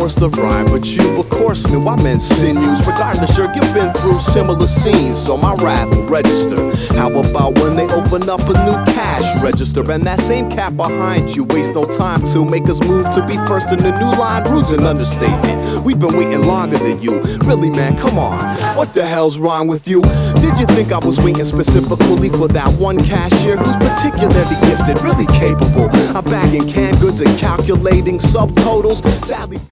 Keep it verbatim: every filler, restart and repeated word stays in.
burst of rhyme, but you of course knew I meant sinews. Regardless, sure, you've been through similar scenes, so my rap will register. How about when they open up a new cash register, and that same cat behind you waste no time to make us move to be first in the new line? Rude's an understatement. We've been waiting longer than you. Really, man, come on. What the hell's wrong with you? Did you think I was waiting specifically for that one cashier who's particularly gifted, really capable of bagging canned goods and calculating subtotals? Sadly